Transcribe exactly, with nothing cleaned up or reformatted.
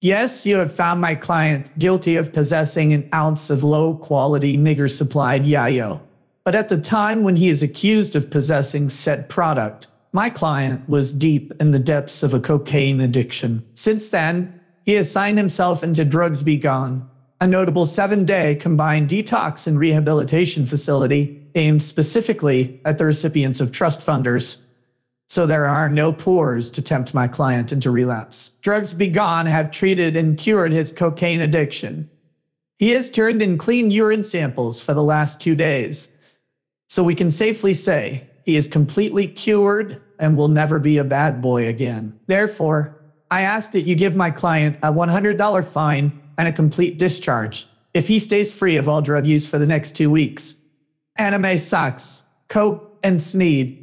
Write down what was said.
Yes, you have found my client guilty of possessing an ounce of low-quality nigger-supplied yayo. But at the time when he is accused of possessing said product, my client was deep in the depths of a cocaine addiction. Since then, he has signed himself into Drugs Be Gone, a notable seven-day combined detox and rehabilitation facility aimed specifically at the recipients of trust funders. So there are no pores to tempt my client into relapse. Drugs Be Gone have treated and cured his cocaine addiction. He has turned in clean urine samples for the last two days. So we can safely say he is completely cured and will never be a bad boy again. Therefore, I ask that you give my client a one hundred dollar fine and a complete discharge if he stays free of all drug use for the next two weeks. Anime sucks. Coke and Sneed.